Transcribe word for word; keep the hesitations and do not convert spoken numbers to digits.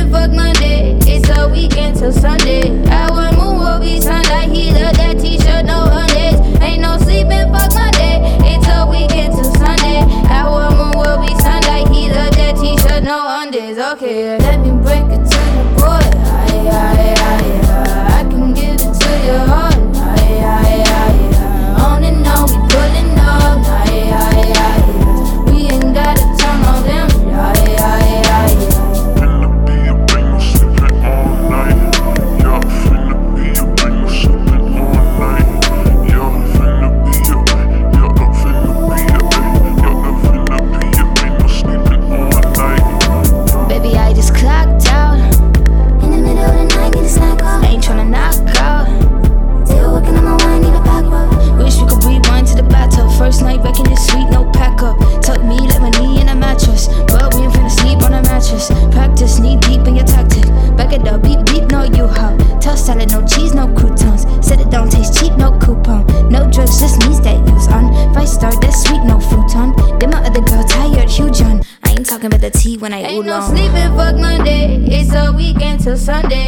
and fuck Monday. It's a weekend till Sunday. Our moon will be sunlight. He love that t-shirt, no undies. Ain't no sleeping, fuck Monday. It's a weekend till Sunday. Our moon will be sunlight. He love that t-shirt, no undies. Okay, let me break it to you, boy. Aye, aye, aye, aye. I can give it to your heart. Aye, aye, aye, aye. On and on, we pulling up. Aye, aye, aye, aye. We ain't gotta turn on them. Aye, aye, aye, aye. Finna be a bang, no sleeping all night. Yeah, finna be a bang, no sleeping all night. Yeah, finna be a bang, yeah, I'm finna be a bang, yeah, I'm finna be a bang, no sleeping all night. Baby, I just clocked out. In the middle of the night, need a snack off. Ain't tryna knock out. Still working on my wine, need a back up. Wish we could rewind to the battle. First night back in the suite, no pack up. Tuck me like my knee in a mattress, but we ain't finna sleep on a mattress. Practice knee deep in your tactic. Back it up, beep beep, no you hop. Toast salad, no cheese, no croutons. Said it don't taste cheap, no coupon. No drugs, just knees that use on. Five star, that's sweet, no futon. Then my other girl tired, huge on. I ain't talking about the tea when I Ain't oolong. no sleeping, fuck Monday. It's a weekend till Sunday.